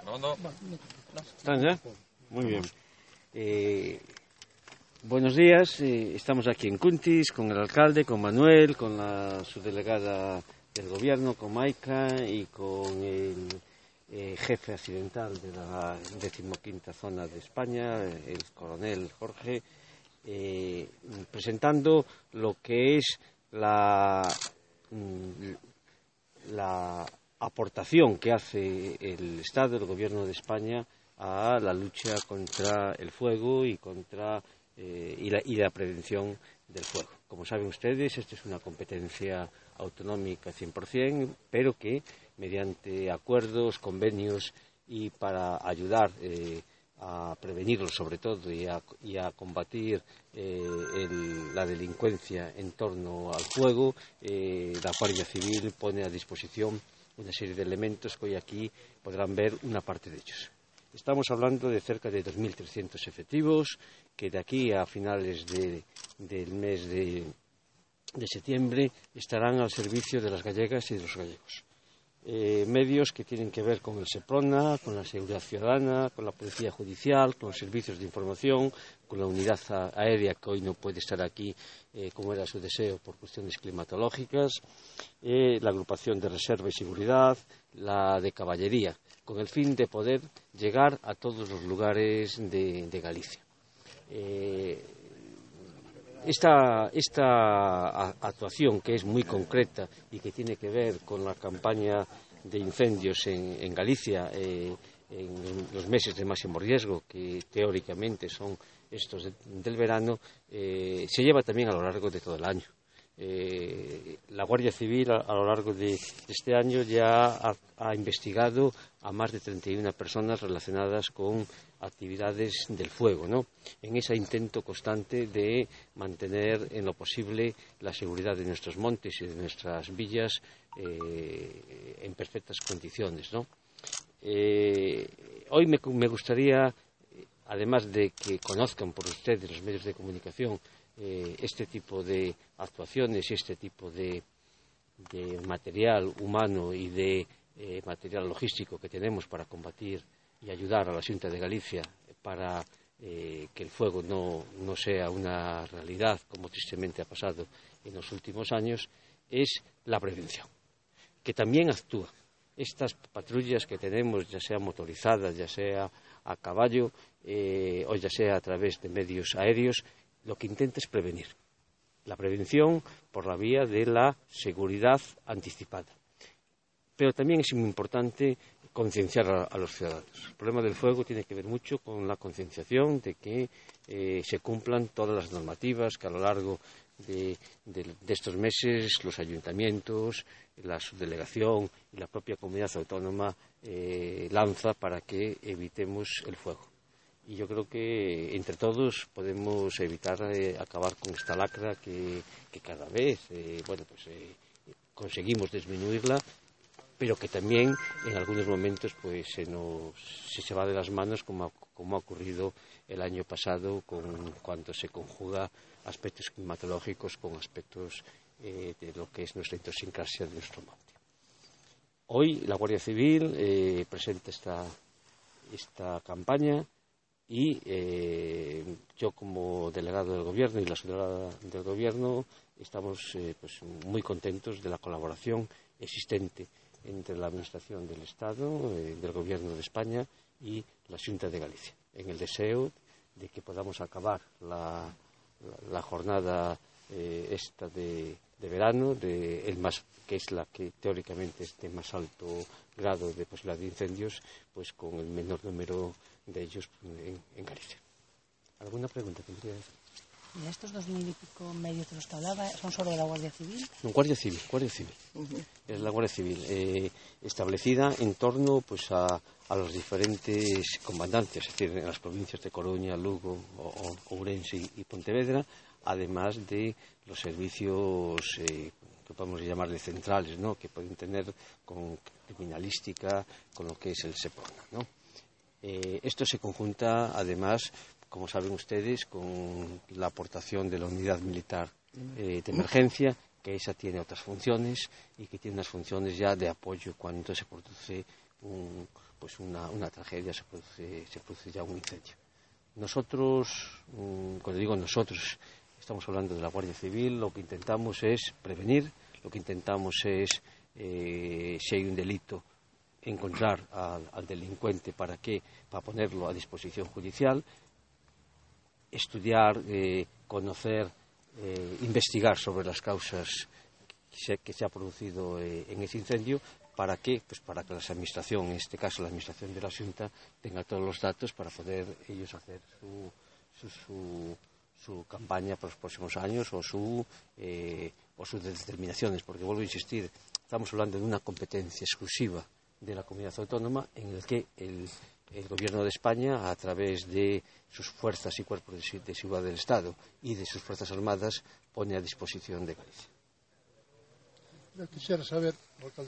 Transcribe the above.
¿Están ya? Muy bien. Buenos días, estamos aquí en Cuntis con el alcalde, con Manuel, con la subdelegada del gobierno, con Maika y con el jefe accidental de la 15ª zona de España, el coronel Jorge, presentando lo que es la aportación que hace el Estado, el Gobierno de España, a la lucha contra el fuego y contra la prevención del fuego. Como saben ustedes, esta es una competencia autonómica 100%, pero que mediante acuerdos, convenios y para ayudar a prevenirlo sobre todo y a combatir la delincuencia en torno al fuego, la Guardia Civil pone a disposición una serie de elementos que hoy aquí podrán ver una parte de ellos. Estamos hablando de cerca de 2.300 efectivos que de aquí a finales del mes de septiembre estarán al servicio de las gallegas y de los gallegos. Medios que tienen que ver con el Seprona, con la seguridad ciudadana, con la policía judicial, con los servicios de información, con la unidad aérea que hoy no puede estar aquí como era su deseo por cuestiones climatológicas, la agrupación de reserva y seguridad, la de caballería, con el fin de poder llegar a todos los lugares de Galicia. Esta actuación, que es muy concreta y que tiene que ver con la campaña de incendios en Galicia en los meses de máximo riesgo, que teóricamente son estos del verano, se lleva también a lo largo de todo el año. La Guardia Civil a lo largo de este año ya ha investigado a más de 31 personas relacionadas con actividades del fuego, ¿no? En ese intento constante de mantener en lo posible la seguridad de nuestros montes y de nuestras villas en perfectas condiciones, ¿no? Hoy me gustaría, además de que conozcan por ustedes los medios de comunicación este tipo de actuaciones y este tipo de material humano y de material logístico que tenemos para combatir y ayudar a la Xunta de Galicia para que el fuego no sea una realidad, como tristemente ha pasado en los últimos años, es la prevención, que también actúa. Estas patrullas que tenemos, ya sea motorizadas, ya sea a caballo o ya sea a través de medios aéreos, lo que intenta es prevenir. La prevención por la vía de la seguridad anticipada. Pero también es muy importante concienciar a los ciudadanos. El problema del fuego tiene que ver mucho con la concienciación de que se cumplan todas las normativas que a lo largo de estos meses los ayuntamientos, la subdelegación y la propia comunidad autónoma lanza para que evitemos el fuego. Y yo creo que entre todos podemos evitar acabar con esta lacra que cada vez conseguimos disminuirla, pero que también en algunos momentos pues se va de las manos, como ha ocurrido el año pasado cuando se conjuga aspectos climatológicos con aspectos de lo que es nuestra idiosincrasia de nuestro monte. Hoy la Guardia Civil presenta esta campaña y yo como delegado del Gobierno y la subdelegada del Gobierno estamos muy contentos de la colaboración existente entre la Administración del Estado, del Gobierno de España y la Xunta de Galicia, en el deseo de que podamos acabar la jornada esta de verano, que es la que teóricamente es de más alto grado de posibilidad de incendios, pues con el menor número de ellos en Galicia. ¿Alguna pregunta tendría? ¿Y estos 2.000 y pico medios de los que hablaba son solo de la Guardia Civil? No, Guardia Civil. Es la Guardia Civil establecida en torno pues a los diferentes comandancias, es decir, en las provincias de Coruña, Lugo, Ourense y Pontevedra, además de los servicios que podemos llamarle centrales, ¿no?, que pueden tener con criminalística, con lo que es el Seprona, ¿no? Esto se conjunta, además, como saben ustedes, con la aportación de la unidad militar de emergencia, que esa tiene otras funciones y que tiene unas funciones ya de apoyo cuando se produce un pues una tragedia, se produce ya un incendio. Nosotros, cuando digo nosotros, estamos hablando de la Guardia Civil, lo que intentamos es prevenir, lo que intentamos es, si hay un delito, encontrar al delincuente para ponerlo a disposición judicial, estudiar, conocer, investigar sobre las causas que se ha producido en ese incendio. ¿Para qué? Pues para que la administración, en este caso la administración de la Xunta, tenga todos los datos para poder ellos hacer su campaña para los próximos años o sus determinaciones, porque vuelvo a insistir, estamos hablando de una competencia exclusiva de la comunidad autónoma en el que el Gobierno de España, a través de sus fuerzas y cuerpos de seguridad del Estado y de sus fuerzas armadas, pone a disposición de Galicia. Yo quisiera saber,